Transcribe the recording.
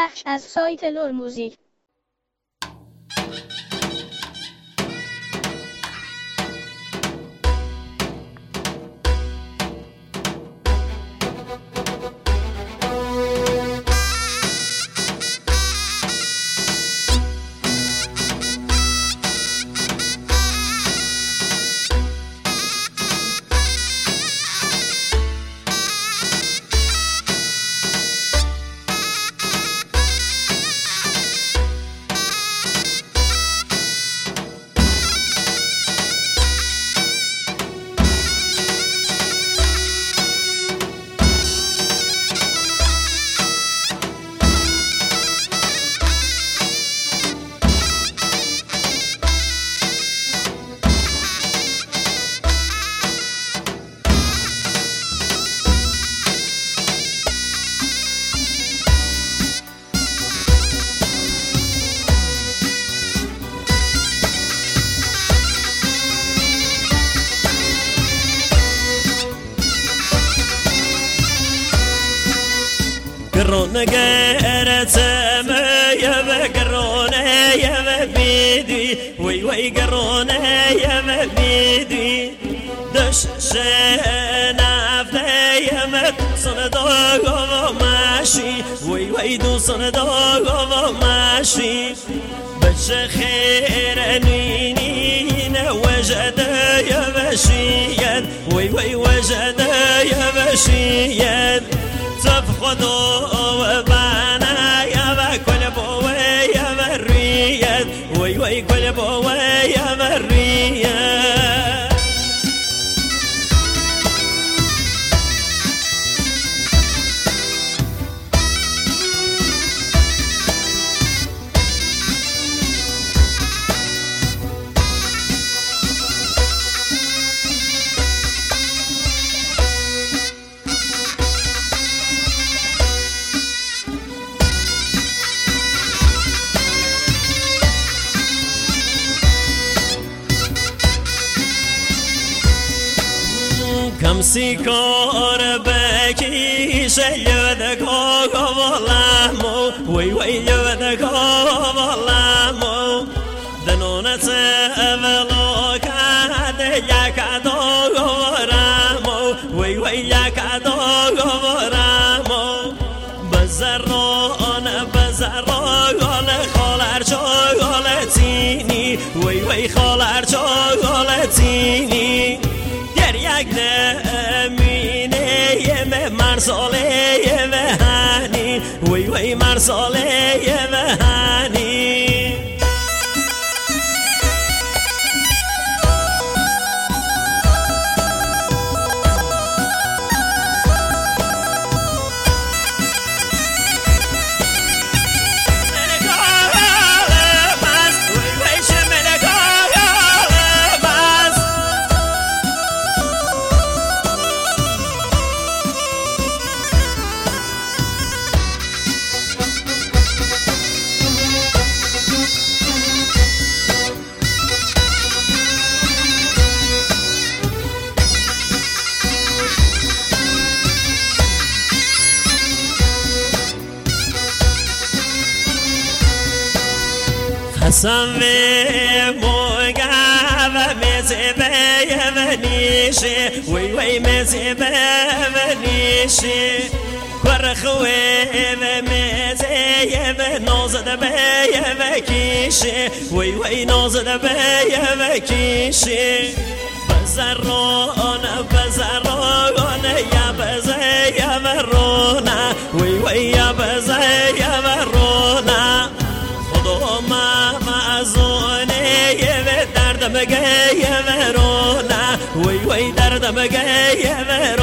بخش از سایت لور موزیک. قرون قرتم يا قرون يا بيدي وي وي قرون يا بيدي دش شنافته يا صندوق ماشي وي وي دو صندوق ماشي بش خير نينين وجد يا بشير وي وي وجد يا بشير تفقدوا بانا يا بكل بوي يا بريد وي وي كل بوي يا بريد كم سيكور بكي شيودك وقبلامو وي وي يودك وقبلامو دنونة أبلو كاد يكادو غرامو وي وي يكادو غرامو بزرون بزرون خالر شغلتيني وي وي خالر شغلتيني یک نمینه یه مرساله یه بهانی وی وی مرساله یه بهانی حسن موقع مزبه يبنيشي وي وي مزبه يبنيشي ورخوي مزيب نوزد بيبكيشي وي وي نوزد بيبكيشي بزرون بزرون يا بزي يا برونا وي وي يا بزي يا برونا خدوما مازوني يبي درد بقى يا برونا وي وي درد بقى يا